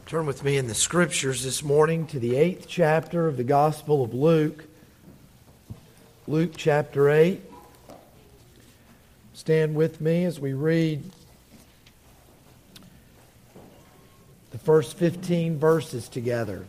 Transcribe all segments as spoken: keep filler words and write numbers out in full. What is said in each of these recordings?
Turn with me in the Scriptures this morning to the eighth chapter of the Gospel of Luke. Luke chapter eight. Stand with me as we read the first fifteen verses together.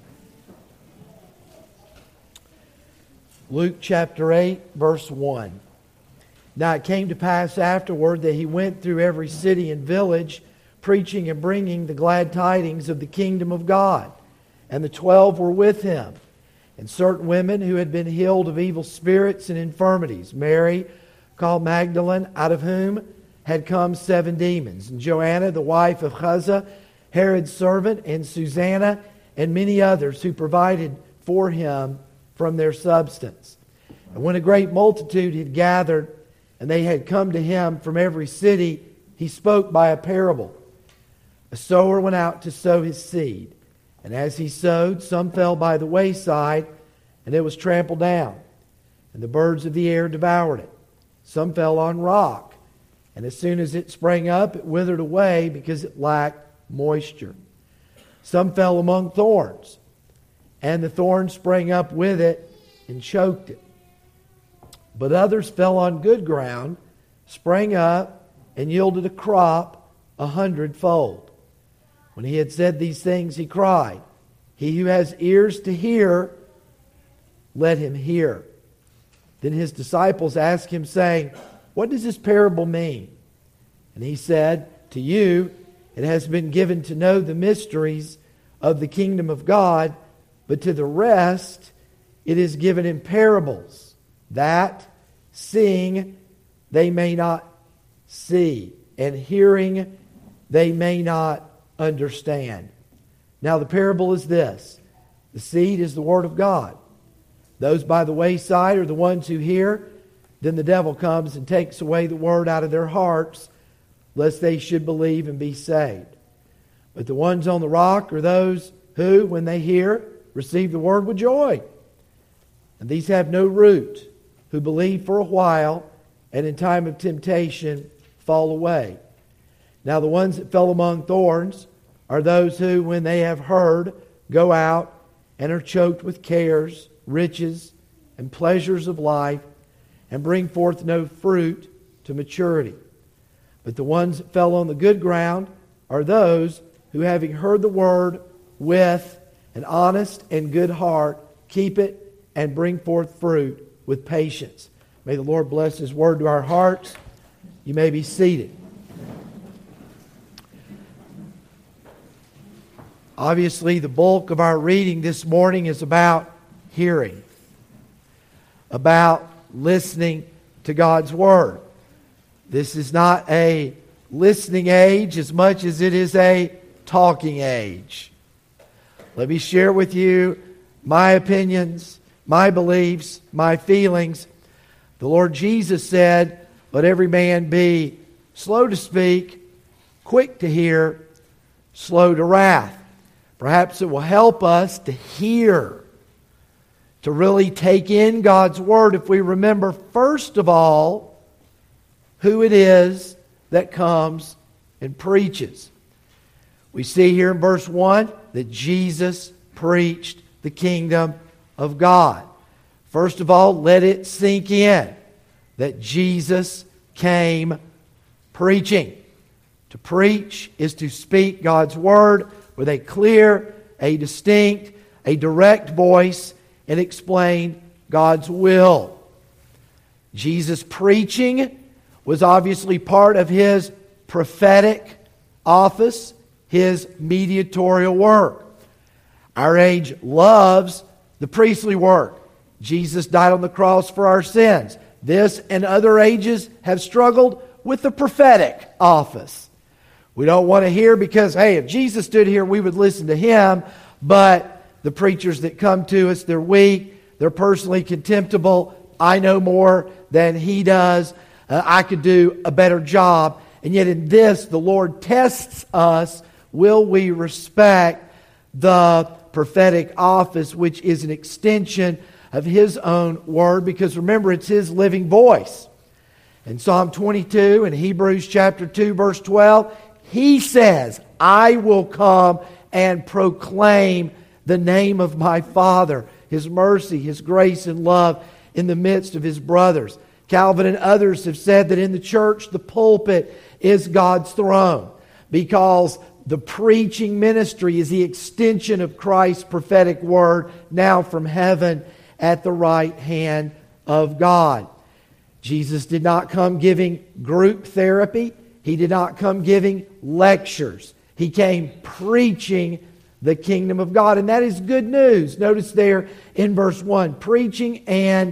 Luke chapter eight, verse one. Now it came to pass afterward that he went through every city and village, preaching and bringing the glad tidings of the kingdom of God. And the twelve were with him, and certain women who had been healed of evil spirits and infirmities. Mary, called Magdalene, out of whom had come seven demons. And Joanna, the wife of Chuza, Herod's servant, and Susanna, and many others who provided for him from their substance. And when a great multitude had gathered, and they had come to him from every city, he spoke by a parable. A sower went out to sow his seed. And as he sowed, some fell by the wayside, and it was trampled down. And the birds of the air devoured it. Some fell on rock, and as soon as it sprang up, it withered away because it lacked moisture. Some fell among thorns, and the thorns sprang up with it and choked it. But others fell on good ground, sprang up, and yielded a crop a hundredfold. When he had said these things, he cried, "He who has ears to hear, let him hear." Then his disciples asked him, saying, "What does this parable mean?" And he said, "To you it has been given to know the mysteries of the kingdom of God, but to the rest it is given in parables, that seeing they may not see, and hearing they may not understand." Now the parable is this: the seed is the word of God. Those by the wayside are the ones who hear. Then the devil comes and takes away the word out of their hearts, lest they should believe and be saved. But the ones on the rock are those who, when they hear, receive the word with joy. And these have no root, who believe for a while, and in time of temptation fall away. Now the ones that fell among thorns are those who, when they have heard, go out and are choked with cares, riches, and pleasures of life, and bring forth no fruit to maturity. But the ones that fell on the good ground are those who, having heard the word with an honest and good heart, keep it and bring forth fruit with patience. May the Lord bless His word to our hearts. You may be seated. Obviously, the bulk of our reading this morning is about hearing, about listening to God's Word. This is not a listening age as much as it is a talking age. Let me share with you my opinions, my beliefs, my feelings. The Lord Jesus said, "Let every man be slow to speak, quick to hear, slow to wrath." Perhaps it will help us to hear, to really take in God's Word if we remember, first of all, who it is that comes and preaches. We see here in verse one that Jesus preached the kingdom of God. First of all, let it sink in that Jesus came preaching. To preach is to speak God's Word with a clear, a distinct, a direct voice, and explain God's will. Jesus preaching was obviously part of His prophetic office, His mediatorial work. Our age loves the priestly work. Jesus died on the cross for our sins. This and other ages have struggled with the prophetic office. We don't want to hear because, hey, if Jesus stood here, we would listen to Him. But the preachers that come to us, they're weak. They're personally contemptible. I know more than He does. Uh, I could do a better job. And yet in this, the Lord tests us. Will we respect the prophetic office, which is an extension of His own Word? Because remember, it's His living voice. In Psalm twenty-two and Hebrews chapter two, verse twelve, He says, "I will come and proclaim the name of my Father, His mercy, His grace and love in the midst of His brothers. Calvin and others have said that in the church, the pulpit is God's throne, because the preaching ministry is the extension of Christ's prophetic word now from heaven at the right hand of God. Jesus did not come giving group therapy. He did not come giving lectures. He came preaching the kingdom of God. And that is good news. Notice there in verse one, preaching and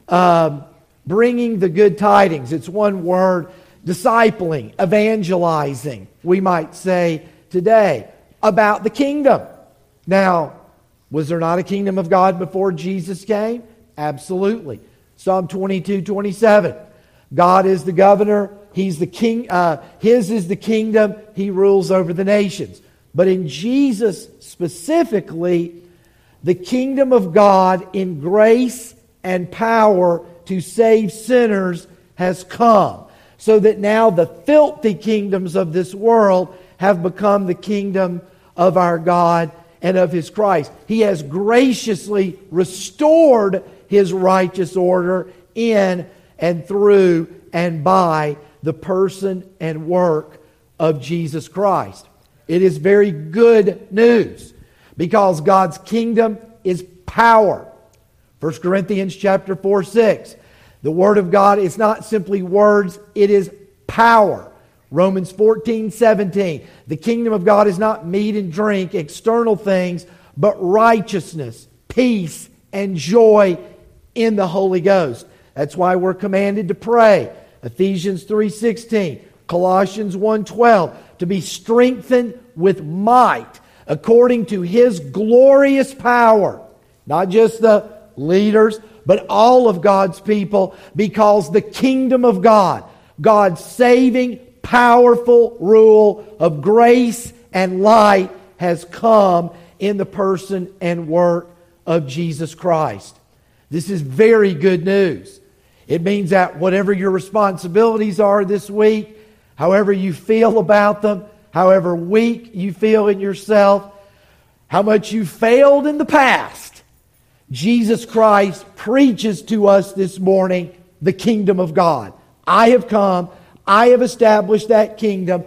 um, bringing the good tidings. It's one word, discipling, evangelizing, we might say today, about the kingdom. Now, was there not a kingdom of God before Jesus came? Absolutely. Psalm twenty-two, twenty-seven. God is the governor. He's the king. Uh, his is the kingdom. He rules over the nations. But in Jesus specifically, the kingdom of God in grace and power to save sinners has come, so that now the filthy kingdoms of this world have become the kingdom of our God and of His Christ. He has graciously restored His righteous order in and through and by the person and work of Jesus Christ. It is very good news, because God's kingdom is power. First Corinthians chapter four, six. The Word of God is not simply words, it is power. Romans fourteen, seventeen. The kingdom of God is not meat and drink, external things, but righteousness, peace, and joy in the Holy Ghost. That's why we're commanded to pray. Ephesians three, sixteen. Colossians one, twelve. To be strengthened with might according to His glorious power. Not just the leaders, but all of God's people, because the kingdom of God, God's saving, powerful rule of grace and light, has come in the person and work of Jesus Christ. This is very good news. It means that whatever your responsibilities are this week, however you feel about them, however weak you feel in yourself, how much you failed in the past, Jesus Christ preaches to us this morning the kingdom of God. I have come, I have established that kingdom,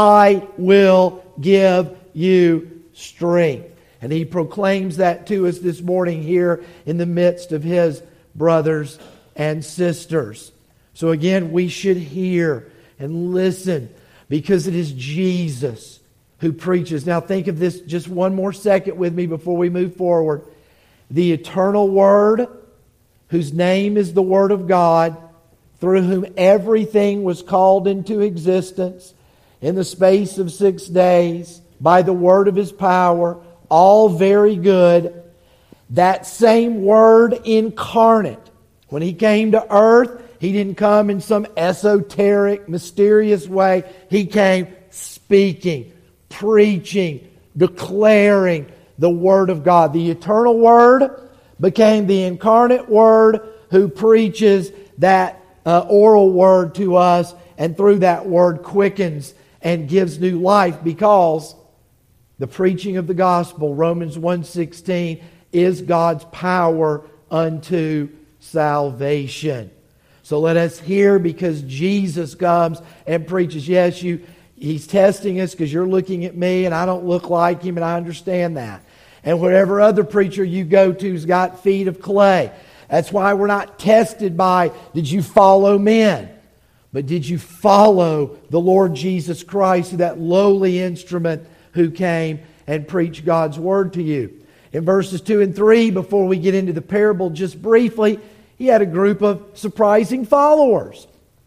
I will give you strength. And He proclaims that to us this morning here in the midst of His brothers and sisters. So again, we should hear and listen, because it is Jesus who preaches. Now think of this just one more second with me before we move forward. The eternal Word, whose name is the Word of God, through whom everything was called into existence in the space of six days by the word of His power, all very good. That same Word incarnate, when He came to earth, He didn't come in some esoteric, mysterious way. He came speaking, preaching, declaring the Word of God. The eternal Word became the incarnate Word who preaches that uh, oral Word to us, and through that Word quickens and gives new life, because the preaching of the gospel, Romans one sixteen, is God's power unto salvation. So let us hear, because Jesus comes and preaches. Yes, you, He's testing us because you're looking at me and I don't look like Him, and I understand that. And whatever other preacher you go to's got feet of clay. That's why we're not tested by, did you follow men? But did you follow the Lord Jesus Christ, that lowly instrument who came and preached God's Word to you? In verses two and three, before we get into the parable just briefly, He had a group of surprising followers.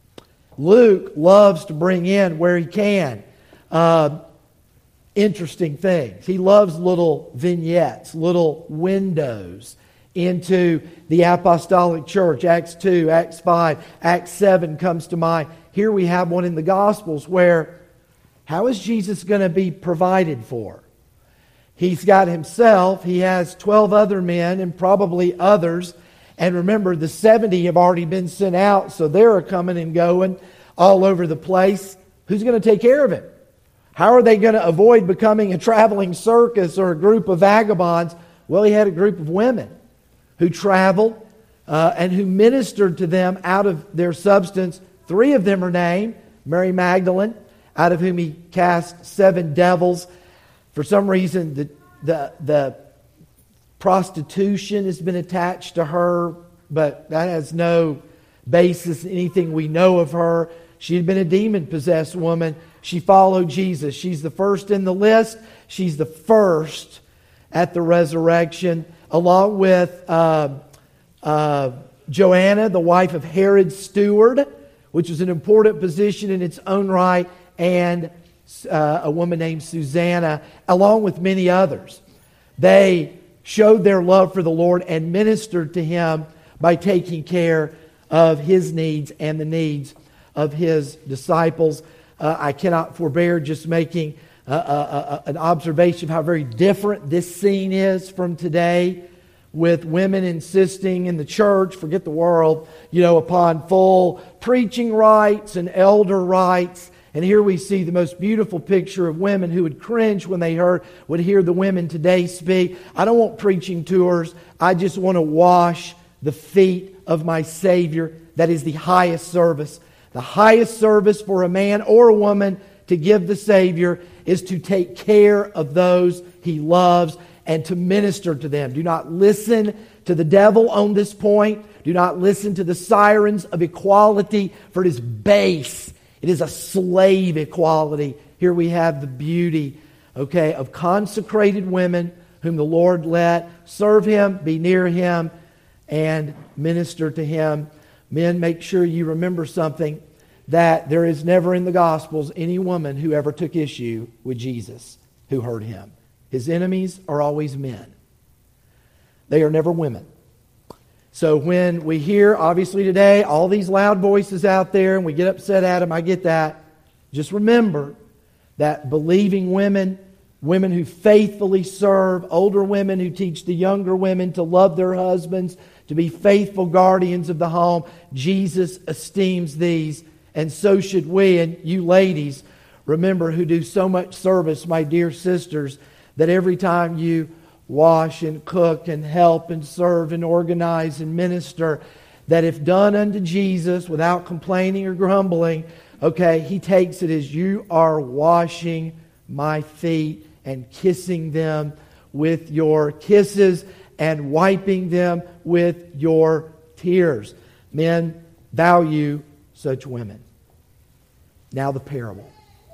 Luke loves to bring in, where he can, uh, interesting things. He loves little vignettes, little windows into the apostolic church. Acts two, Acts five, Acts seven comes to mind. Here we have one in the Gospels where, how is Jesus going to be provided for? He's got Himself, He has twelve other men and probably others. And remember, the seventy have already been sent out, so they're coming and going all over the place. Who's going to take care of Him? How are they going to avoid becoming a traveling circus or a group of vagabonds? Well, he had a group of women who traveled uh, and who ministered to them out of their substance. Three of them are named: Mary Magdalene, out of whom he cast seven devils. For some reason, the, the, the prostitution has been attached to her, but that has no basis in anything we know of her. She had been a demon-possessed woman. She followed Jesus. She's the first in the list. She's the first at the resurrection, along with uh, uh, Joanna, the wife of Herod's steward, which was an important position in its own right, and uh, a woman named Susanna, along with many others. They showed their love for the Lord and ministered to Him by taking care of His needs and the needs of His disciples. Uh, I cannot forbear just making uh, uh, uh, an observation of how very different this scene is from today, with women insisting in the church, forget the world, you know, upon full preaching rights and elder rights. And here we see the most beautiful picture of women who would cringe when they heard, would hear the women today speak. I don't want preaching tours. I just want to wash the feet of my Savior. That is the highest service. The highest service for a man or a woman to give the Savior is to take care of those he loves and to minister to them. Do not listen to the devil on this point. Do not listen to the sirens of equality, for it is base. It is a slave equality. Here we have the beauty, okay, of consecrated women whom the Lord let serve Him, be near Him, and minister to Him. Men, make sure you remember something, that there is never in the Gospels any woman who ever took issue with Jesus, who heard Him. His enemies are always men. They are never women. So when we hear, obviously today, all these loud voices out there and we get upset at them, I get that. Just remember that believing women, women who faithfully serve, older women who teach the younger women to love their husbands, to be faithful guardians of the home, Jesus esteems these, and so should we. And you ladies, remember, who do so much service, my dear sisters, that every time you wash and cook and help and serve and organize and minister, that if done unto Jesus without complaining or grumbling, okay, He takes it as you are washing my feet and kissing them with your kisses and wiping them with your tears. Men, value such women. Now the parable.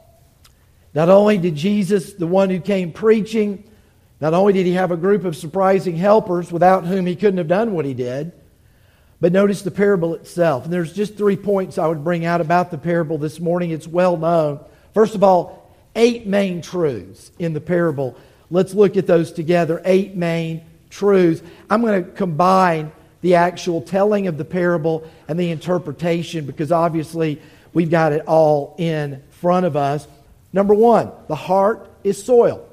Not only did Jesus, the one who came preaching, not only did He have a group of surprising helpers without whom He couldn't have done what He did, but notice the parable itself. And there's just three points I would bring out about the parable this morning. It's well known. First of all, eight main truths in the parable. Let's look at those together. Eight main truths. I'm going to combine the actual telling of the parable and the interpretation, because obviously we've got it all in front of us. Number one, the heart is soil.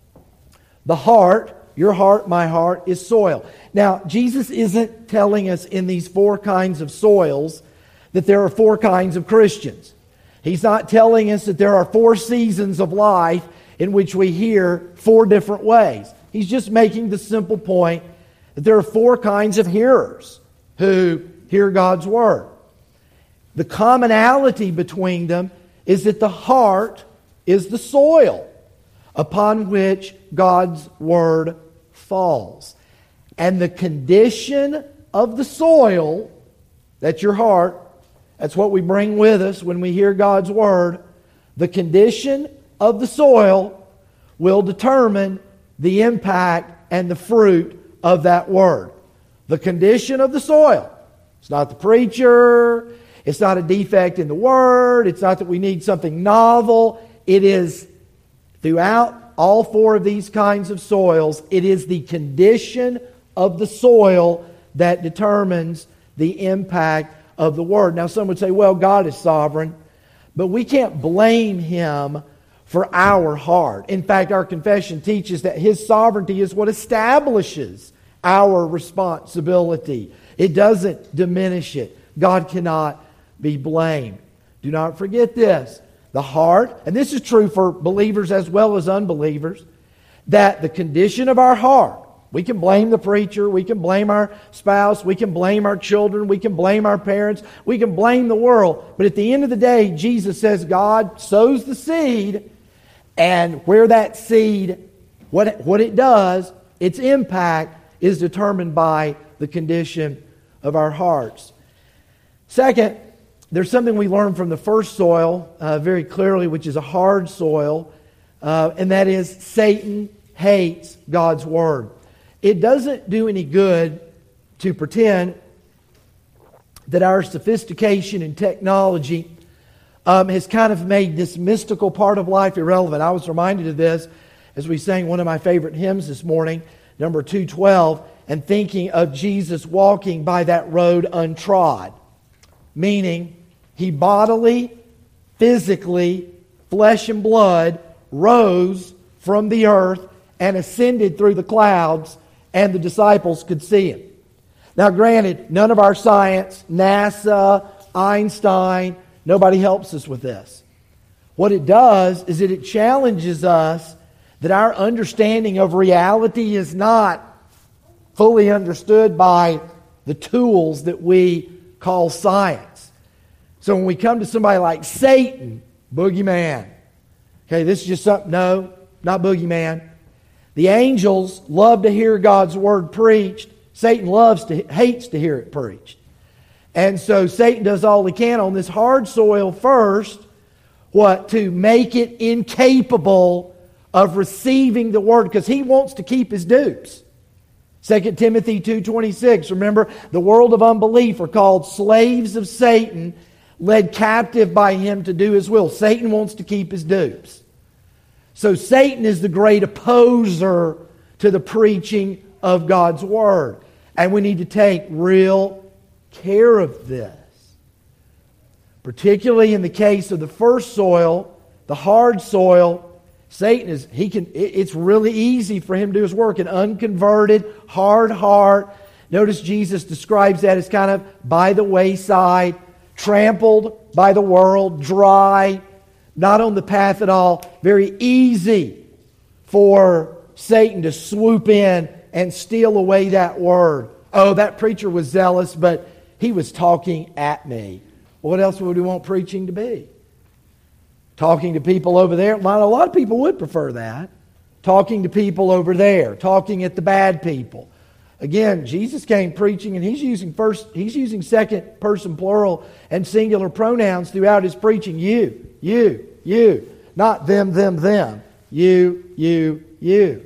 The heart, your heart, my heart, is soil. Now, Jesus isn't telling us in these four kinds of soils that there are four kinds of Christians. He's not telling us that there are four seasons of life in which we hear four different ways. He's just making the simple point that there are four kinds of hearers who hear God's Word. The commonality between them is that the heart is the soil upon which God's Word falls. And the condition of the soil, that's your heart, that's what we bring with us when we hear God's Word. The condition of the soil will determine the impact and the fruit of that Word. The condition of the soil. It's not the preacher. It's not a defect in the Word. It's not that we need something novel. It is, throughout all four of these kinds of soils, it is the condition of the soil that determines the impact of the Word. Now, some would say, well, God is sovereign, but we can't blame Him for our heart. In fact, our confession teaches that His sovereignty is what establishes our responsibility. It doesn't diminish it. God cannot be blamed. Do not forget this. The the heart, and this is true for believers as well as unbelievers, that the condition of our heart, we can blame the preacher, we can blame our spouse, we can blame our children, we can blame our parents, we can blame the world. But at the end of the day, Jesus says God sows the seed, and where that seed, what, what it does, its impact is determined by the condition of our hearts. Second, there's something we learn from the first soil uh, very clearly, which is a hard soil, uh, and that is Satan hates God's Word. It doesn't do any good to pretend that our sophistication and technology um, has kind of made this mystical part of life irrelevant. I was reminded of this as we sang one of my favorite hymns this morning, number two twelve, and thinking of Jesus walking by that road untrod, meaning He bodily, physically, flesh and blood, rose from the earth and ascended through the clouds, and the disciples could see Him. Now granted, none of our science, NASA, Einstein, nobody helps us with this. What it does is that it challenges us that our understanding of reality is not fully understood by the tools that we call science. So when we come to somebody like Satan, boogeyman. Okay, this is just something, no, not boogeyman. The angels love to hear God's Word preached. Satan loves to, hates to hear it preached. And so Satan does all he can on this hard soil first, what? To make it incapable of receiving the Word, because he wants to keep his dupes. Second Timothy two twenty-six, remember, the world of unbelief are called slaves of Satan, led captive by him to do his will. Satan wants to keep his dupes. So Satan is the great opposer to the preaching of God's Word. And we need to take real care of this. Particularly in the case of the first soil, the hard soil, Satan is, he can, it's really easy for him to do his work. An unconverted, hard heart. Notice Jesus describes that as kind of by the wayside, trampled by the world, dry, not on the path at all. Very easy for Satan to swoop in and steal away that word. Oh, that preacher was zealous, but he was talking at me. Well, what else would we want preaching to be? Talking to people over there. A lot of people would prefer that. Talking to people over there. Talking at the bad people. Again, Jesus came preaching, and he's using first, he's using second person plural and singular pronouns throughout his preaching. You, you, you. Not them, them, them. You, you, you.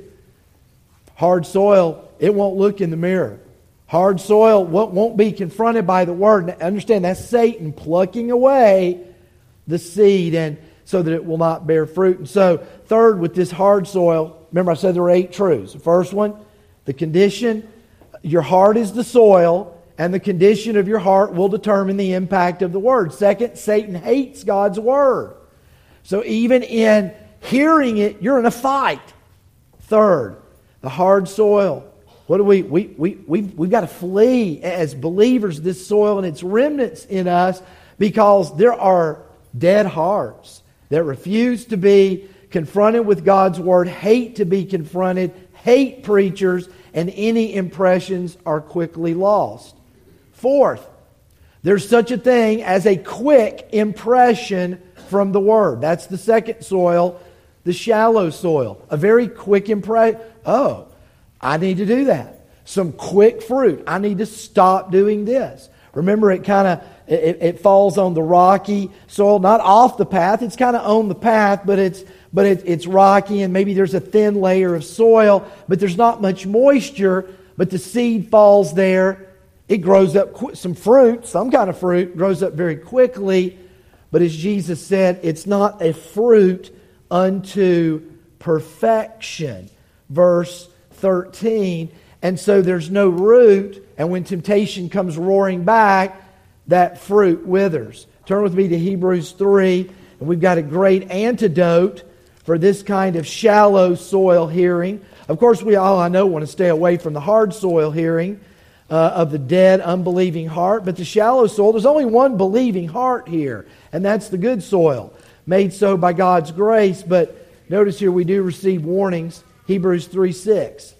Hard soil, it won't look in the mirror. Hard soil won't be confronted by the Word. Now, understand, that's Satan plucking away the seed, and so that it will not bear fruit. And so, third, with this hard soil, remember I said there were eight truths. The first one, the condition, your heart is the soil, and the condition of your heart will determine the impact of the Word. Second, Satan hates God's Word. So even in hearing it, you're in a fight. Third, the hard soil. What do we, we, we, we've, we've got to flee as believers this soil and its remnants in us, because there are dead hearts that refuse to be confronted with God's Word, hate to be confronted, hate preachers, and any impressions are quickly lost. Fourth, there's such a thing as a quick impression from the Word. That's the second soil, the shallow soil. A very quick impression. Oh, I need to do that. Some quick fruit. I need to stop doing this. Remember, it kind of It, it falls on the rocky soil, not off the path. It's kind of on the path, but it's but it, it's rocky, and maybe there's a thin layer of soil, but there's not much moisture. But the seed falls there. It grows up, some fruit, some kind of fruit, grows up very quickly. But as Jesus said, it's not a fruit unto perfection. Verse thirteen. And so there's no root, and when temptation comes roaring back, that fruit withers. Turn with me to Hebrews three, and we've got a great antidote for this kind of shallow soil hearing. Of course, we all, I know, want to stay away from the hard soil hearing uh, of the dead, unbelieving heart. But the shallow soil, there's only one believing heart here, and that's the good soil. made so by God's grace. But notice here we do receive warnings. Hebrews three six.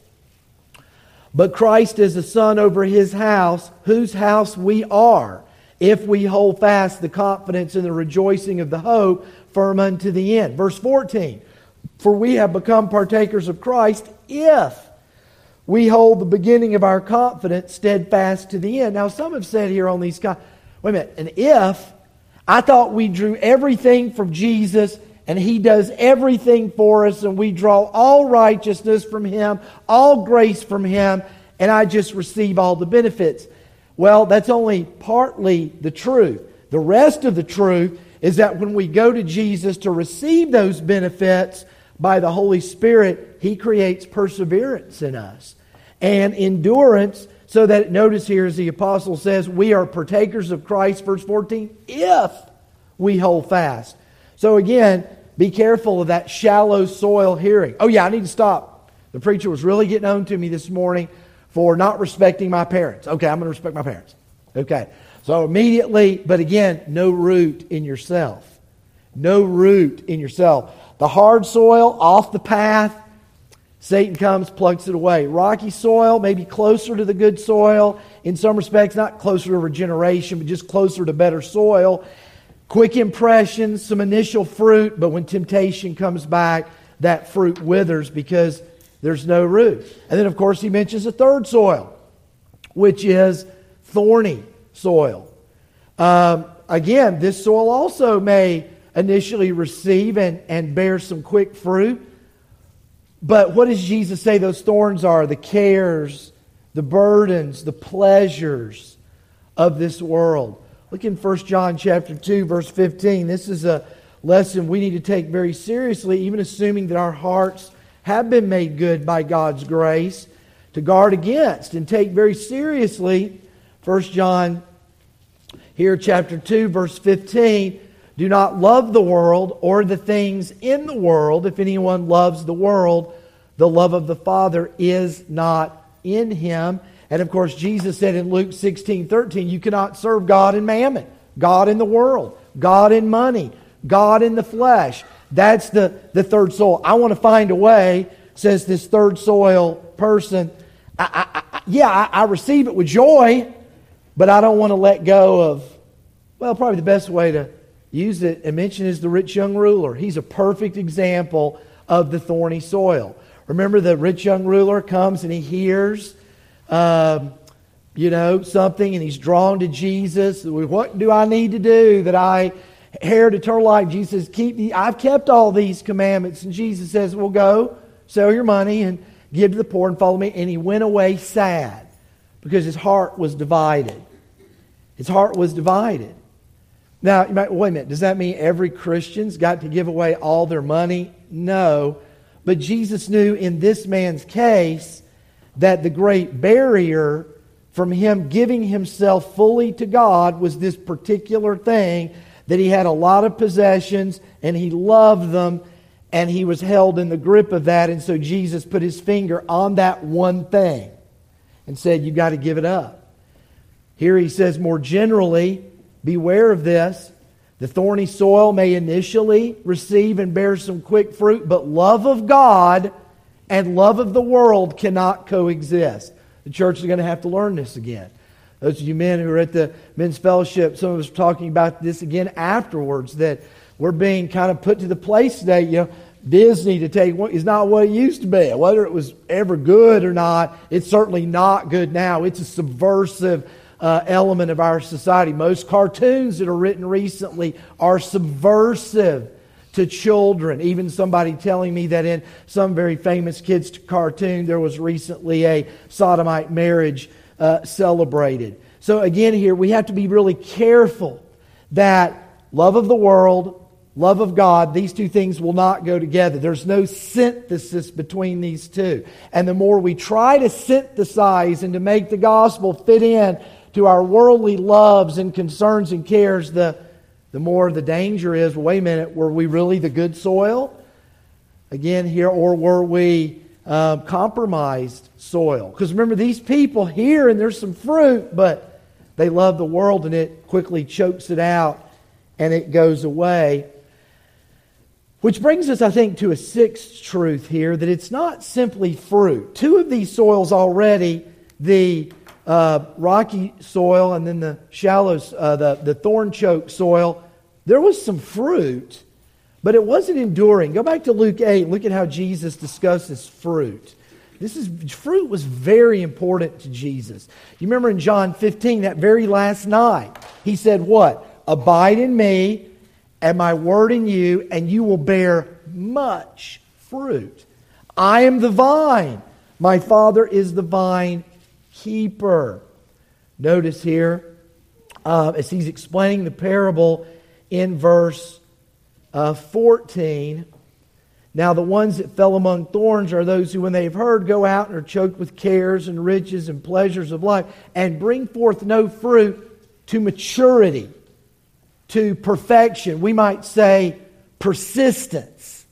But Christ is a son over His house, whose house we are, if we hold fast the confidence and the rejoicing of the hope firm unto the end. Verse fourteen. For we have become partakers of Christ if we hold the beginning of our confidence steadfast to the end. Now some have said here on these... Wait a minute. An if... I thought we drew everything from Jesus and He does everything for us and we draw all righteousness from Him, all grace from Him, and I just receive all the benefits. Well, that's only partly the truth. The rest of the truth is that when we go to Jesus to receive those benefits by the Holy Spirit, He creates perseverance in us and endurance. So that, notice here as the apostle says, we are partakers of Christ, verse fourteen, if we hold fast. So again, be careful of that shallow soil hearing. Oh yeah, I need to stop. The preacher was really getting on to me this morning for not respecting my parents. Okay, I'm going to respect my parents. Okay, so immediately, but again, no root in yourself. No root in yourself. The hard soil, off the path, Satan comes, plucks it away. Rocky soil, maybe closer to the good soil. In some respects, not closer to regeneration, but just closer to better soil. Quick impressions, some initial fruit, but when temptation comes back, that fruit withers because there's no root. And then, of course, he mentions a third soil, which is thorny soil. Um, again, this soil also may initially receive and, and bear some quick fruit. But what does Jesus say those thorns are? The cares, the burdens, the pleasures of this world. Look in First John chapter two, verse fifteen. This is a lesson we need to take very seriously, even assuming that our hearts have been made good by God's grace, to guard against and take very seriously. First John here, chapter two, verse fifteen. Do not love the world or the things in the world. If anyone loves the world, the love of the Father is not in him. And of course, Jesus said in Luke sixteen thirteen, you cannot serve God and mammon, God in the world, God in money, God in the flesh. That's the, the third soil. I want to find a way, says this third soil person. I, I, I, yeah, I, I receive it with joy, but I don't want to let go of, well, probably the best way to use it and mention is the rich young ruler. He's a perfect example of the thorny soil. Remember, the rich young ruler comes and he hears, um, you know, something, and he's drawn to Jesus. What do I need to do that I inherit eternal life? Jesus says, keep the, I've kept all these commandments. And Jesus says, well, go, sell your money and give to the poor and follow me. And he went away sad because his heart was divided. His heart was divided. Now, you might, wait a minute, does that mean every Christian's got to give away all their money? No. But Jesus knew in this man's case that the great barrier from him giving himself fully to God was this particular thing, that he had a lot of possessions and he loved them and he was held in the grip of that. And so Jesus put his finger on that one thing and said, you've got to give it up. Here he says more generally, beware of this. The thorny soil may initially receive and bear some quick fruit, but love of God and love of the world cannot coexist. The church is going to have to learn this again. Those of you men who are at the men's fellowship, some of us are talking about this again afterwards, that we're being kind of put to the place today, you know, Disney to take is not what it used to be. Whether it was ever good or not, it's certainly not good now. It's a subversive Uh, element of our society. Most cartoons that are written recently are subversive to children. Even somebody telling me that in some very famous kids cartoon there was recently a sodomite marriage uh, celebrated. So again here we have to be really careful that love of the world, love of God, these two things will not go together. There's no synthesis between these two. And the more we try to synthesize and to make the gospel fit in to our worldly loves and concerns and cares, the, the more the danger is, well, wait a minute, were we really the good soil? Again here, or were we uh, compromised soil? Because remember, these people hear and there's some fruit, but they love the world and it quickly chokes it out and it goes away. Which brings us, I think, to a sixth truth here, that it's not simply fruit. Two of these soils already, the uh, rocky soil and then the shallow, uh, the, the thorn-choked soil, there was some fruit, but it wasn't enduring. Go back to Luke eight. Look at how Jesus discusses fruit. This is fruit was very important to Jesus. You remember in John fifteen, that very last night, He said what? Abide in me, and my word in you, and you will bear much fruit. I am the vine. My Father is the vine keeper. Notice here, uh, as He's explaining the parable in verse uh, fourteen, now the ones that fell among thorns are those who, when they have heard, go out and are choked with cares and riches and pleasures of life, and bring forth no fruit to maturity, to perfection. We might say persistence.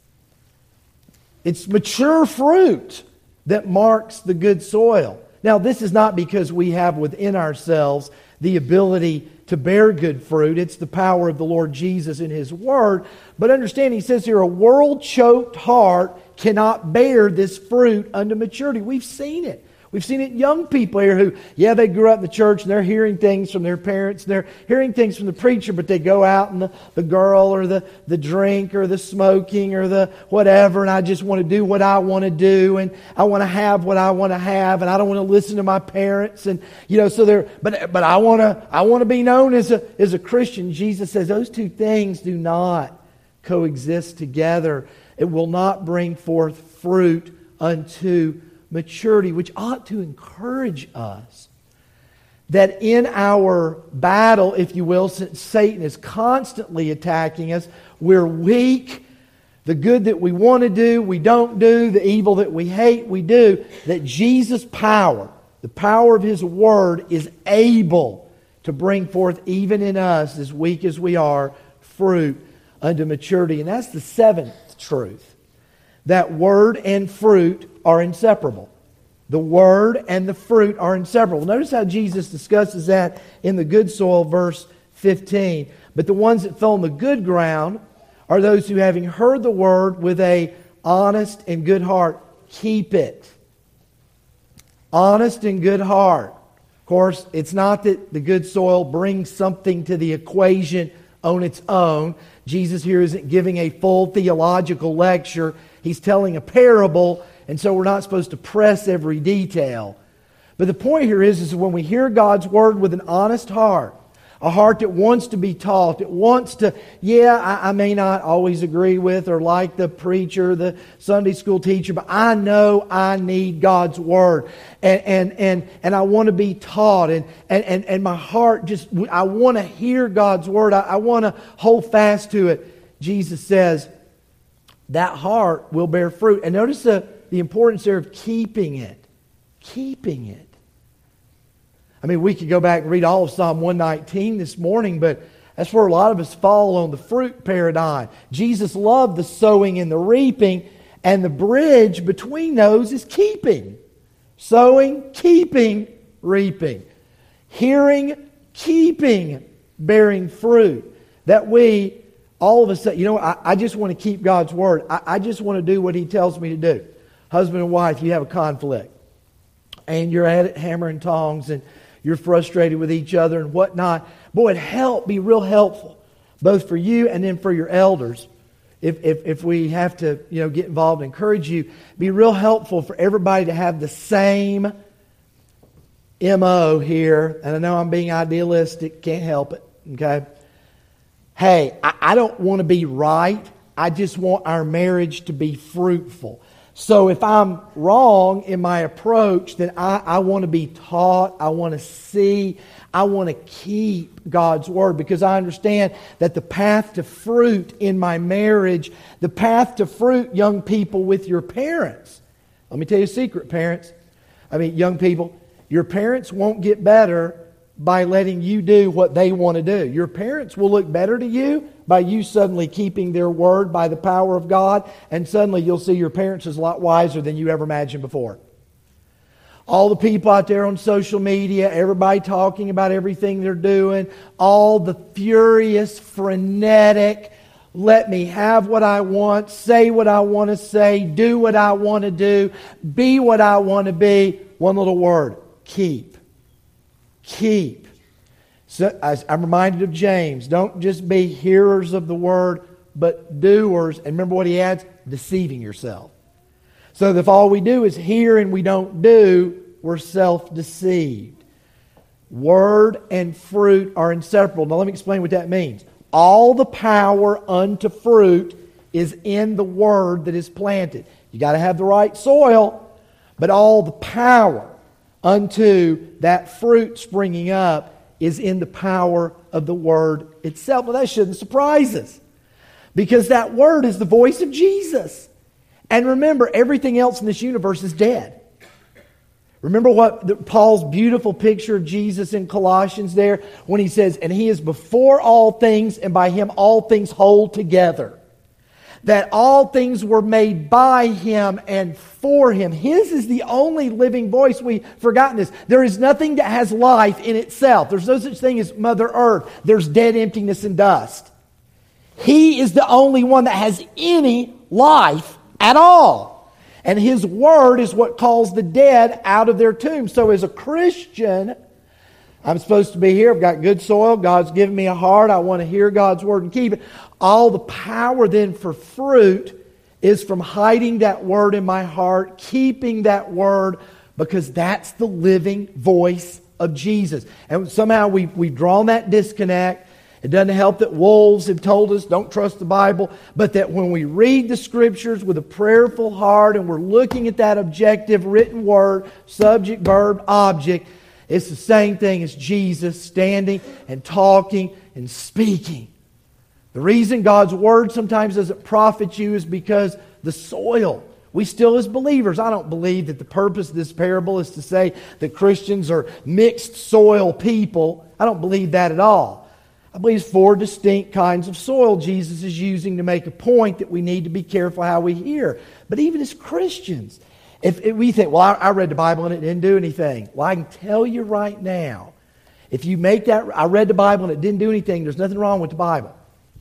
It's mature fruit that marks the good soil. Now, this is not because we have within ourselves the ability to bear good fruit. It's the power of the Lord Jesus in His Word. But understand, He says here, a world-choked heart cannot bear this fruit unto maturity. We've seen it. We've seen it in young people here who, yeah, they grew up in the church and they're hearing things from their parents, and they're hearing things from the preacher, but they go out and the, the girl or the, the drink or the smoking or the whatever, and I just want to do what I want to do, and I want to have what I want to have, and I don't want to listen to my parents, and you know, so they're, but but I want to I want to be known as a as a Christian. Jesus says those two things do not coexist together. It will not bring forth fruit unto maturity, which ought to encourage us that in our battle, if you will, since Satan is constantly attacking us, we're weak. The good that we want to do, we don't do. The evil that we hate, we do. That Jesus' power, the power of His Word, is able to bring forth, even in us, as weak as we are, fruit unto maturity. And that's the seventh truth. That word and fruit are inseparable. The word and the fruit are inseparable. Notice how Jesus discusses that in the good soil, verse fifteen. But the ones that fell on the good ground are those who, having heard the word with a honest and good heart, keep it. Honest and good heart. Of course, it's not that the good soil brings something to the equation on its own. Jesus here isn't giving a full theological lecture. He's telling a parable, and so we're not supposed to press every detail. But the point here is, is when we hear God's Word with an honest heart, a heart that wants to be taught, that wants to, yeah, I, I may not always agree with or like the preacher, the Sunday school teacher, but I know I need God's Word. And and and, and I want to be taught. And, and, and, and my heart just, I want to hear God's Word. I, I want to hold fast to it. Jesus says, that heart will bear fruit. And notice the, the importance there of keeping it. Keeping it. I mean, we could go back and read all of Psalm one nineteen this morning, but that's where a lot of us fall on the fruit paradigm. Jesus loved the sowing and the reaping, and the bridge between those is keeping. Sowing, keeping, reaping. Hearing, keeping, bearing fruit. That we, all of us say, you know, I, I just want to keep God's Word. I, I just want to do what He tells me to do. Husband and wife, you have a conflict. And you're at it hammer and tongs, and you're frustrated with each other and whatnot. Boy, it'd help, be real helpful, both for you and then for your elders. If, if, if we have to, you know, get involved and encourage you, be real helpful for everybody to have the same M O here. And I know I'm being idealistic, can't help it, okay? Hey, I, I don't want to be right. I just want our marriage to be fruitful. So if I'm wrong in my approach, then I, I want to be taught, I want to see, I want to keep God's Word, because I understand that the path to fruit in my marriage, the path to fruit, young people, with your parents. Let me tell you a secret, parents. I mean, young people, your parents won't get better by letting you do what they want to do. Your parents will look better to you by you suddenly keeping their word by the power of God, and suddenly you'll see your parents as a lot wiser than you ever imagined before. All the people out there on social media, everybody talking about everything they're doing, all the furious, frenetic, Let me have what I want, say what I want to say, do what I want to do, be what I want to be. One little word, keep. Keep. So I'm reminded of James. Don't just be hearers of the word, but doers. And remember what he adds? Deceiving yourself. So if all we do is hear and we don't do, we're self-deceived. Word and fruit are inseparable. Now let me explain what that means. All the power unto fruit is in the word that is planted. You got to have the right soil, but all the power unto that fruit springing up is in the power of the word itself. Well, that shouldn't surprise us, because that word is the voice of Jesus. And remember, everything else in this universe is dead. Remember what the, Paul's beautiful picture of Jesus in Colossians there, when he says, and he is before all things, and by him all things hold together. That all things were made by him and for him. His is the only living voice. We've forgotten this. There is nothing that has life in itself. There's no such thing as Mother Earth. There's dead emptiness and dust. He is the only one that has any life at all. And his word is what calls the dead out of their tombs. So as a Christian, I'm supposed to be here. I've got good soil. God's given me a heart. I want to hear God's word and keep it. All the power then for fruit is from hiding that word in my heart, keeping that word, because that's the living voice of Jesus. And somehow we, we've drawn that disconnect. It doesn't help that wolves have told us don't trust the Bible, but that when we read the Scriptures with a prayerful heart and we're looking at that objective written word, subject, verb, object, it's the same thing as Jesus standing and talking and speaking. The reason God's Word sometimes doesn't profit you is because the soil. We still as believers, I don't believe that the purpose of this parable is to say that Christians are mixed soil people. I don't believe that at all. I believe it's four distinct kinds of soil Jesus is using to make a point that we need to be careful how we hear. But even as Christians, if, if we think, well, I, I read the Bible and it didn't do anything. Well, I can tell you right now, if you make that, I read the Bible and it didn't do anything, there's nothing wrong with the Bible.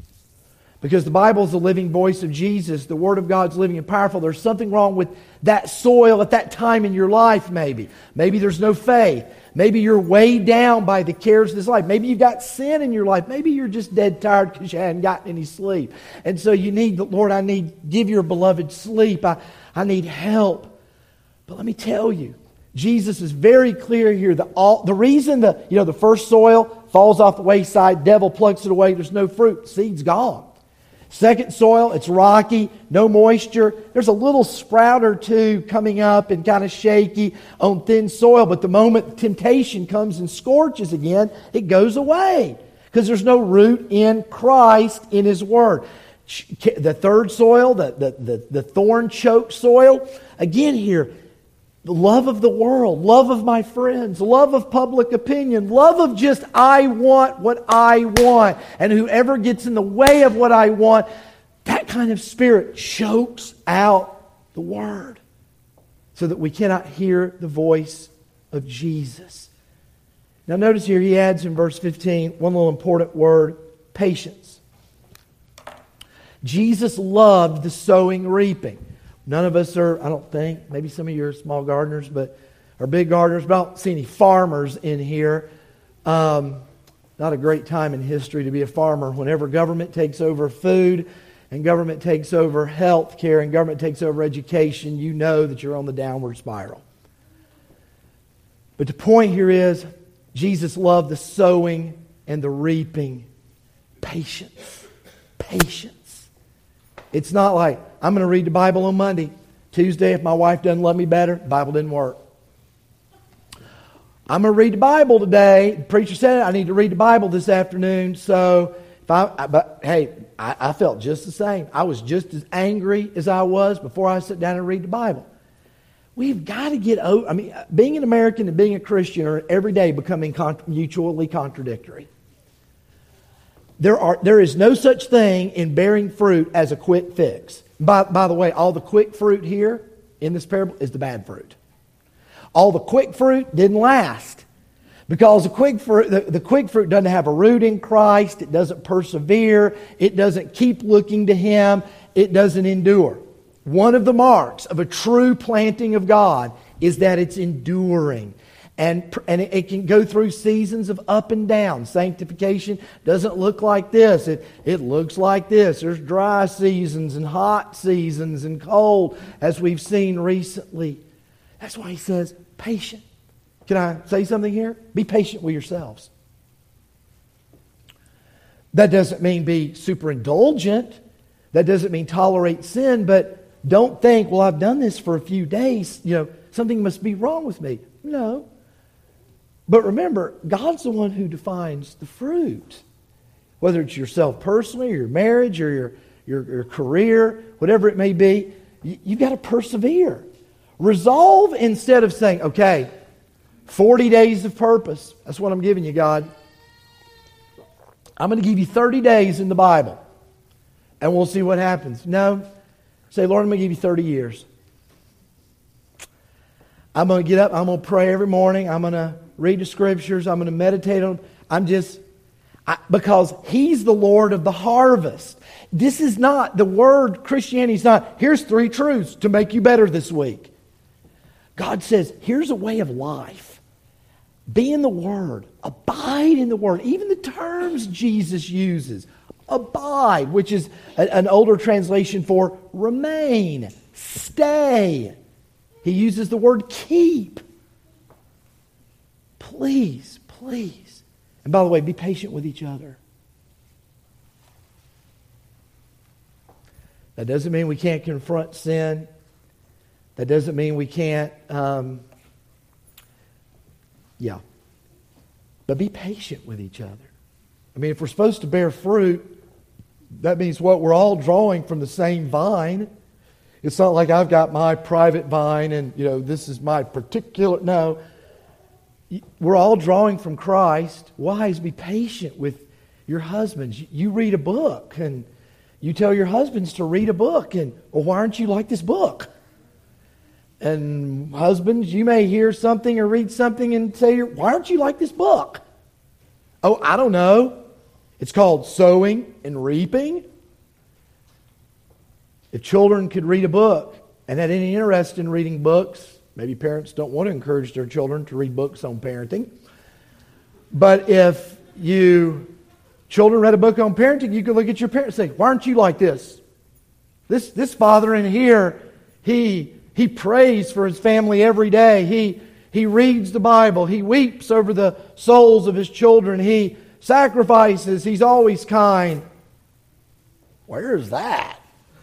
Because the Bible is the living voice of Jesus. The Word of God's living and powerful. There's something wrong with that soil at that time in your life maybe. Maybe there's no faith. Maybe you're weighed down by the cares of this life. Maybe you've got sin in your life. Maybe you're just dead tired because you hadn't gotten any sleep. And so you need, Lord, I need, give your beloved sleep. I, I need help. But let me tell you, Jesus is very clear here that all the reason the, you know, the first soil falls off the wayside, devil plucks it away, there's no fruit, seed's gone. Second soil, it's rocky, no moisture. There's a little sprout or two coming up and kind of shaky on thin soil. But the moment temptation comes and scorches again, it goes away. Because there's no root in Christ, in His Word. The third soil, the, the, the, the thorn-choked soil, again here, the love of the world, love of my friends, love of public opinion, love of just I want what I want. And whoever gets in the way of what I want, that kind of spirit chokes out the Word so that we cannot hear the voice of Jesus. Now notice here he adds in verse fifteen one little important word, patience. Jesus loved the sowing, reaping. None of us are, I don't think, maybe some of you are small gardeners, but are big gardeners, but I don't see any farmers in here. Um, not a great time in history to be a farmer. Whenever government takes over food and government takes over health care and government takes over education, you know that you're on the downward spiral. But the point here is, Jesus loved the sowing and the reaping. Patience. Patience. It's not like, I'm going to read the Bible on Monday. Tuesday, if my wife doesn't love me better, the Bible didn't work. I'm going to read the Bible today. The preacher said I need to read the Bible this afternoon. So, if I, but hey, I, I felt just the same. I was just as angry as I was before I sat down and read the Bible. We've got to get over, I mean, being an American and being a Christian are every day becoming con- mutually contradictory. There are there is no such thing in bearing fruit as a quick fix. By, by the way, all the quick fruit here in this parable is the bad fruit. All the quick fruit didn't last. Because the quick fruit, the, the quick fruit doesn't have a root in Christ. It doesn't persevere. It doesn't keep looking to Him. It doesn't endure. One of the marks of a true planting of God is that it's enduring. And, and it, it can go through seasons of up and down. Sanctification doesn't look like this. It, it looks like this. There's dry seasons and hot seasons and cold, as we've seen recently. That's why he says, patient. Can I say something here? Be patient with yourselves. That doesn't mean be super indulgent. That doesn't mean tolerate sin. But don't think, well, I've done this for a few days. You know, something must be wrong with me. No. But remember, God's the one who defines the fruit. Whether it's yourself personally, or your marriage, or your, your, your career, whatever it may be, you, you've got to persevere. Resolve instead of saying, okay, forty days of purpose. That's what I'm giving you, God. I'm going to give you thirty days in the Bible. And we'll see what happens. No. Say, Lord, I'm going to give you thirty years. I'm going to get up. I'm going to pray every morning. I'm going to read the Scriptures. I'm going to meditate on them. I'm just... I, because He's the Lord of the harvest. This is not... The word Christianity is not, here's three truths to make you better this week. God says, here's a way of life. Be in the Word. Abide in the Word. Even the terms Jesus uses. Abide, which is a, an older translation for remain, stay. He uses the word keep. Please, please. And by the way, be patient with each other. That doesn't mean we can't confront sin. That doesn't mean we can't... Um, Yeah. But be patient with each other. I mean, if we're supposed to bear fruit, that means what? We're all drawing from the same vine. It's not like I've got my private vine and, you know, this is my particular... No. We're all drawing from Christ. Wives, be patient with your husbands. You read a book and you tell your husbands to read a book. And, well, why aren't you like this book? And husbands, you may hear something or read something and say, why aren't you like this book? Oh, I don't know. It's called sowing and reaping. If children could read a book and had any interest in reading books, maybe parents don't want to encourage their children to read books on parenting. But if you children read a book on parenting, you could look at your parents and say, why aren't you like this? This this father in here, he He prays for his family every day. He, he reads the Bible. He weeps over the souls of his children. He sacrifices. He's always kind. Where is that?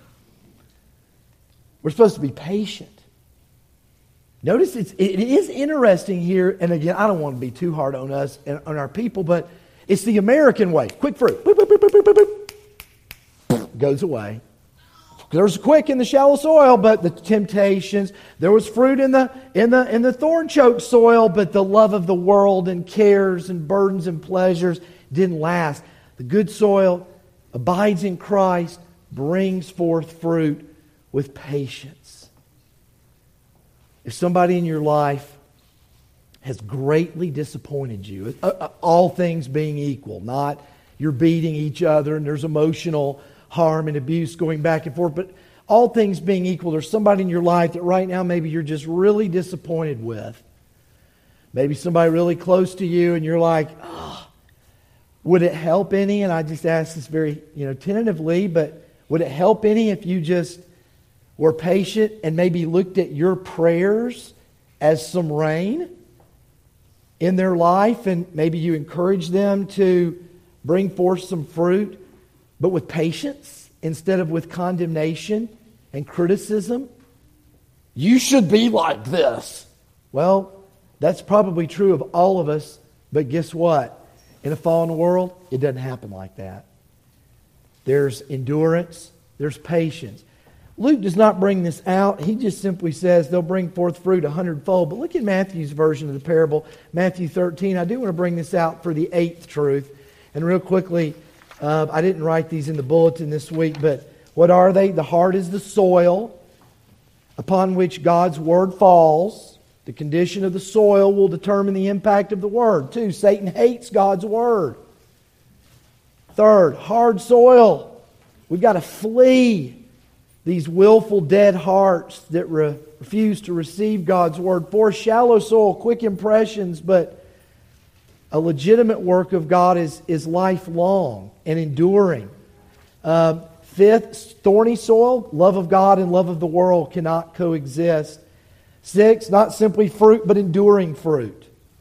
We're supposed to be patient. Notice it's, it is interesting here, and again, I don't want to be too hard on us and on our people, but it's the American way. Quick fruit. Boop, boop, boop, boop, boop, boop, boop. Goes away. There's quick in the shallow soil, but the temptations. There was fruit in the in the in the thorn-choked soil, but the love of the world and cares and burdens and pleasures didn't last. The good soil abides in Christ, brings forth fruit with patience. If somebody in your life has greatly disappointed you, all things being equal, not you're beating each other and there's emotional harm and abuse going back and forth, but all things being equal, there's somebody in your life that right now maybe you're just really disappointed with. Maybe somebody really close to you and you're like, oh, would it help any? And I just ask this very, you know, tentatively, but would it help any if you just were patient and maybe looked at your prayers as some rain in their life, and maybe you encourage them to bring forth some fruit, but with patience instead of with condemnation and criticism? You should be like this. Well, that's probably true of all of us, but guess what? In a fallen world, it doesn't happen like that. There's endurance, there's patience. Luke does not bring this out. He just simply says they'll bring forth fruit a hundredfold. But look at Matthew's version of the parable, Matthew thirteen. I do want to bring this out for the eighth truth. And real quickly, Uh, I didn't write these in the bulletin this week, but what are they? The heart is the soil upon which God's Word falls. The condition of the soil will determine the impact of the Word. Two, Satan hates God's Word. Third, hard soil. We've got to flee these willful dead hearts that re- refuse to receive God's Word. Fourth, shallow soil, quick impressions, but a legitimate work of God is, is lifelong and enduring. Um, fifth, thorny soil, love of God and love of the world cannot coexist. Six, not simply fruit, but enduring fruit.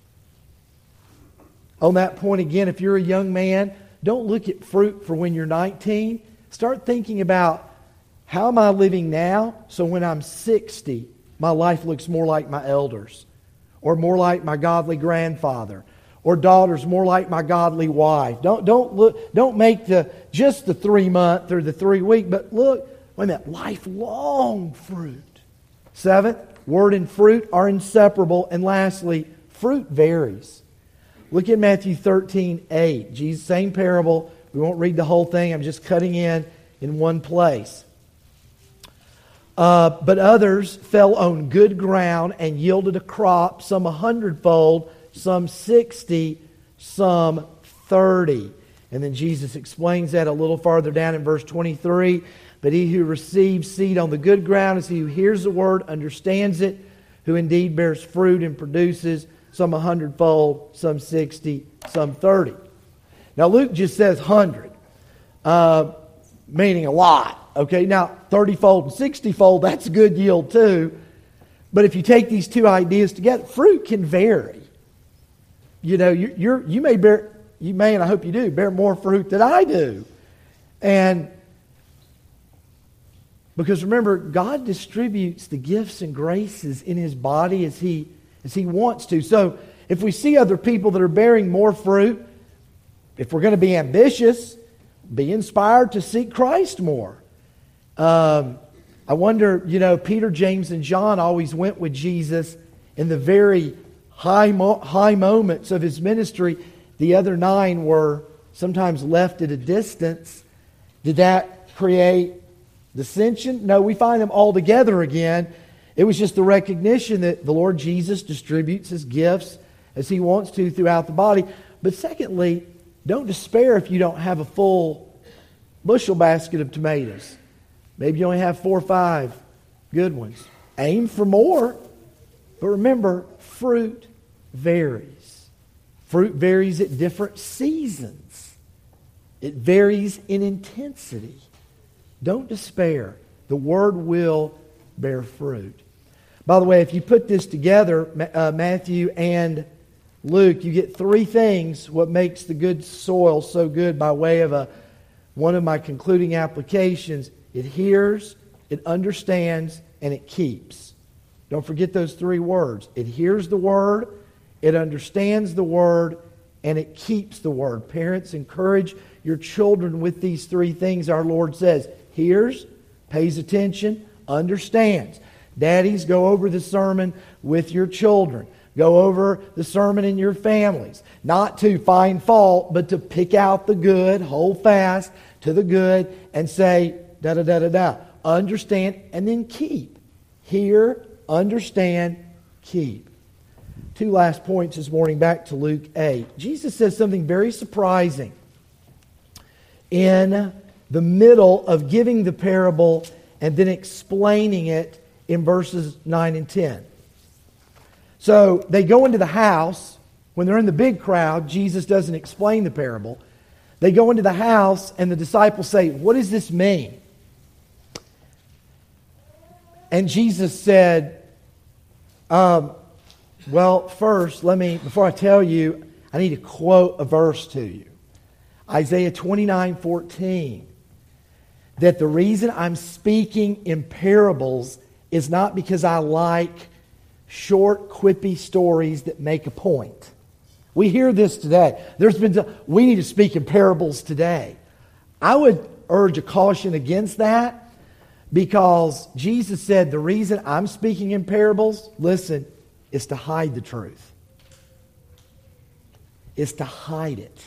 On that point again, if you're a young man, don't look at fruit for when you're nineteen. Start thinking about, how am I living now so when I'm sixty, my life looks more like my elders, or more like my godly grandfather, or daughters more like my godly wife. Don't, don't, look, don't make the just the three month or the three week, but look, wait a minute, lifelong fruit. Seventh, word and fruit are inseparable. And lastly, fruit varies. Look at Matthew thirteen eight. Jesus, same parable. We won't read the whole thing. I'm just cutting in in one place. Uh, but others fell on good ground and yielded a crop, some a hundredfold, some sixty, some thirty. And then Jesus explains that a little farther down in verse twenty-three. But he who receives seed on the good ground is he who hears the word, understands it, who indeed bears fruit and produces some a hundredfold, some sixty, some thirty. Now Luke just says hundred, uh, meaning a lot. Okay, now thirty-fold and sixty-fold, that's a good yield too. But if you take these two ideas together, fruit can vary. You know, you you're, you may bear, you may, and I hope you do, bear more fruit than I do. And because remember, God distributes the gifts and graces in His body as He as He wants to. So if we see other people that are bearing more fruit, if we're going to be ambitious, be inspired to seek Christ more. Um, I wonder, you know, Peter, James, and John always went with Jesus in the very high mo- high moments of His ministry. The other nine were sometimes left at a distance. Did that create dissension? No, we find them all together again. It was just the recognition that the Lord Jesus distributes His gifts as He wants to throughout the body. But secondly, don't despair if you don't have a full bushel basket of tomatoes. Maybe you only have four or five good ones. Aim for more. But remember, fruit varies. Fruit varies at different seasons. It varies in intensity. Don't despair. The Word will bear fruit. By the way, if you put this together, uh, Matthew and Luke, you get three things what makes the good soil so good by way of a one of my concluding applications. It hears, it understands, and it keeps. Don't forget those three words. It hears the Word, it understands the Word, and it keeps the Word. Parents, encourage your children with these three things. Our Lord says, hears, pays attention, understands. Daddies, go over the sermon with your children. Go over the sermon in your families. Not to find fault, but to pick out the good, hold fast to the good, and say, da-da-da-da-da. Understand, and then keep. Hear, understand, keep. Two last points this morning, back to Luke eight. Jesus says something very surprising in the middle of giving the parable and then explaining it in verses nine and ten. So they go into the house. When they're in the big crowd, Jesus doesn't explain the parable. They go into the house and the disciples say, "What does this mean?" And Jesus said, um, well, first, let me, before I tell you, I need to quote a verse to you. Isaiah twenty-nine fourteen. That the reason I'm speaking in parables is not because I like short, quippy stories that make a point. We hear this today. There's been, we need to speak in parables today. I would urge a caution against that, because Jesus said the reason I'm speaking in parables, listen, is to hide the truth. Is to hide it.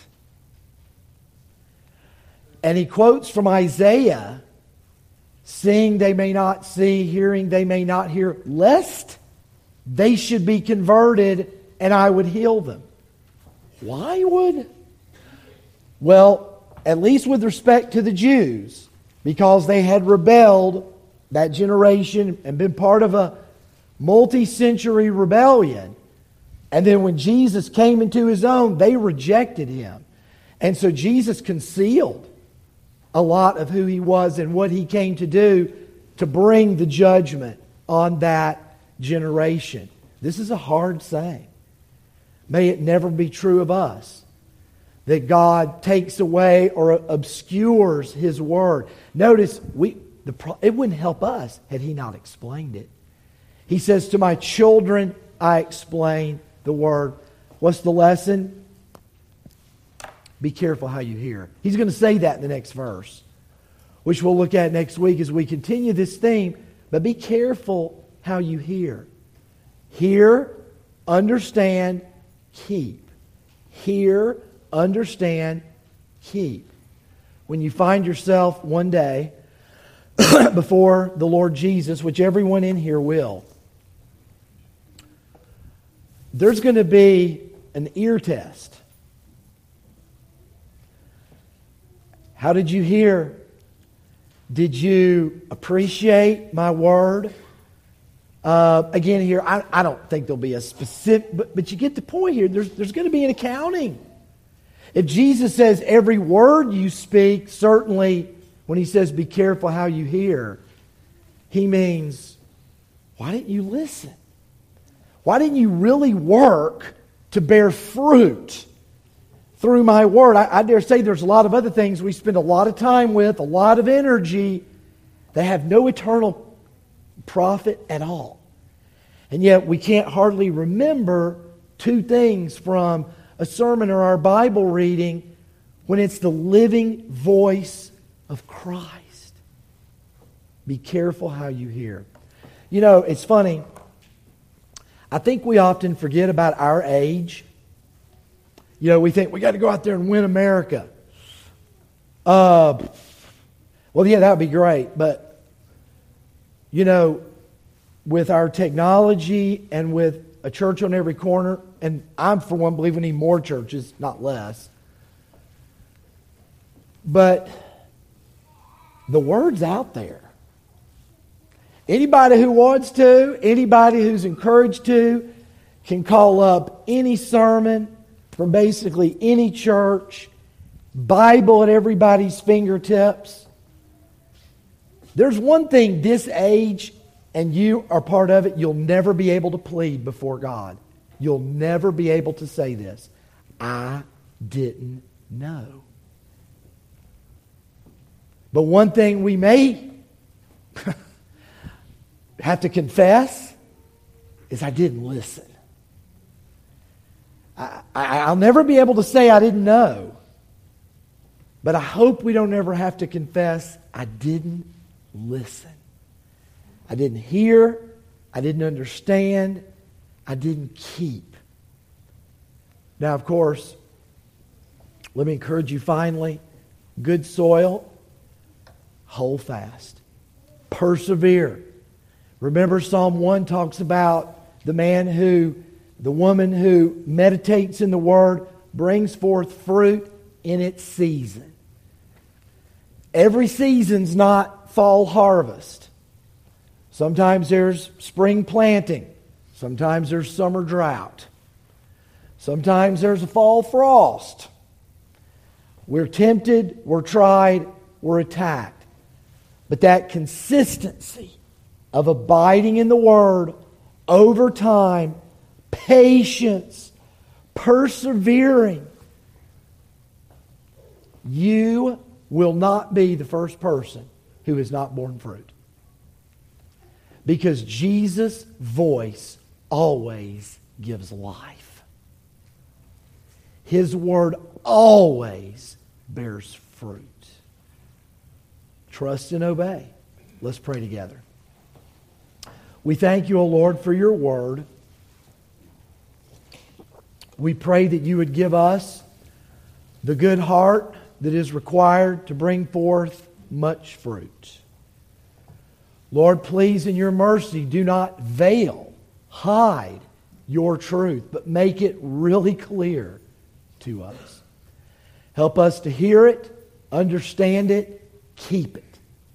And He quotes from Isaiah, seeing they may not see, hearing they may not hear, lest they should be converted and I would heal them. Why would? Well, at least with respect to the Jews, because they had rebelled that generation and been part of a multi-century rebellion. And then when Jesus came into His own, they rejected Him. And so Jesus concealed a lot of who He was and what He came to do to bring the judgment on that generation. This is a hard saying. May it never be true of us, that God takes away or obscures His Word. Notice, we the it wouldn't help us had He not explained it. He says, to my children I explain the Word. What's the lesson? Be careful how you hear. He's going to say that in the next verse, which we'll look at next week as we continue this theme. But be careful how you hear. Hear, understand, keep. Hear, understand, keep. When you find yourself one day before the Lord Jesus, which everyone in here will, there's going to be an ear test. How did you hear? Did you appreciate my word? Uh, again, here, I, I don't think there'll be a specific, but, but you get the point here. There's, there's going to be an accounting. If Jesus says every word you speak, certainly when He says be careful how you hear, He means, why didn't you listen? Why didn't you really work to bear fruit through my word? I, I dare say there's a lot of other things we spend a lot of time with, a lot of energy, that have no eternal profit at all. And yet we can't hardly remember two things from a sermon or our Bible reading when it's the living voice of Christ. Be careful how you hear. You know, it's funny. I think we often forget about our age. You know, we think we got to go out there and win America. Uh, well, yeah, that would be great. But, you know, with our technology and with a church on every corner, and I'm, for one, believe we need more churches, not less. But the word's out there. Anybody who wants to, anybody who's encouraged to, can call up any sermon from basically any church, Bible at everybody's fingertips. There's one thing this age, and you are part of it, you'll never be able to plead before God. You'll never be able to say this. I didn't know. But one thing we may have to confess is I didn't listen. I, I, I'll never be able to say I didn't know. But I hope we don't ever have to confess I didn't listen. I didn't hear. I didn't understand. I didn't keep. Now, of course, let me encourage you finally. Good soil, hold fast. Persevere. Remember, Psalm one talks about the man who, the woman who meditates in the Word, brings forth fruit in its season. Every season's not fall harvest. Sometimes there's spring planting. Sometimes there's summer drought. Sometimes there's a fall frost. We're tempted, we're tried, we're attacked. But that consistency of abiding in the Word over time, patience, persevering, you will not be the first person who has not borne fruit. Because Jesus' voice always gives life. His Word always bears fruit. Trust and obey. Let's pray together. We thank you, O Lord, for your Word. We pray that you would give us the good heart that is required to bring forth much fruit. Lord, please, in your mercy, do not veil hide your truth, but make it really clear to us. Help us to hear it, understand it, keep it.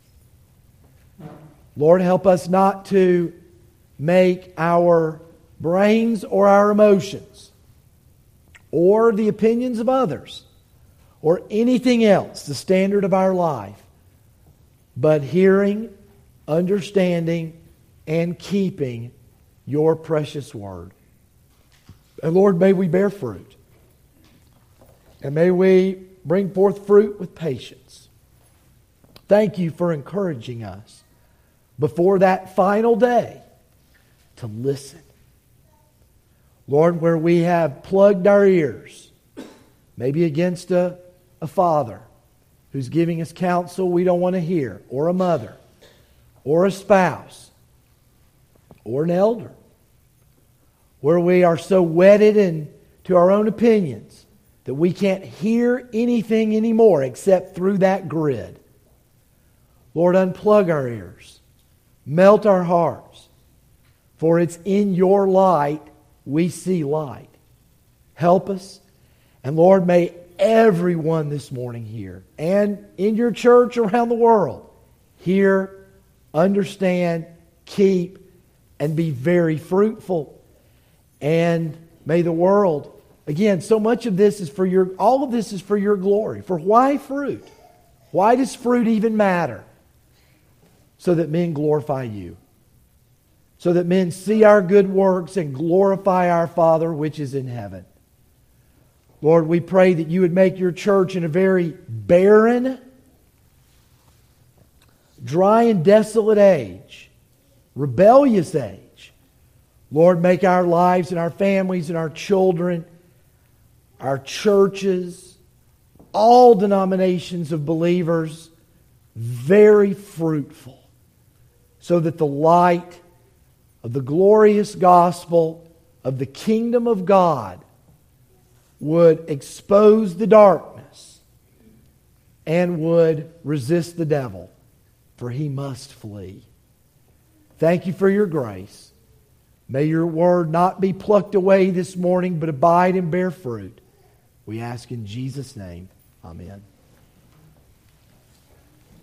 Lord, help us not to make our brains or our emotions or the opinions of others or anything else the standard of our life, but hearing, understanding, and keeping your precious word. And Lord, may we bear fruit. And may we bring forth fruit with patience. Thank you for encouraging us before that final day to listen. Lord, where we have plugged our ears, maybe against a, a father who's giving us counsel we don't want to hear, or a mother, or a spouse, or an elder, where we are so wedded in, to our own opinions that we can't hear anything anymore except through that grid. Lord, unplug our ears. Melt our hearts. For it's in your light we see light. Help us. And Lord, may everyone this morning here and in your church around the world hear, understand, keep, and be very fruitful. And may the world, again, so much of this is for your, all of this is for your glory. For why fruit? Why does fruit even matter? So that men glorify you. So that men see our good works and glorify our Father which is in heaven. Lord, we pray that you would make your church in a very barren, dry and desolate age, rebellious age. Lord, make our lives and our families and our children, our churches, all denominations of believers, very fruitful, so that the light of the glorious gospel of the kingdom of God would expose the darkness and would resist the devil, for he must flee. Thank you for your grace. May your word not be plucked away this morning, but abide and bear fruit. We ask in Jesus' name. Amen.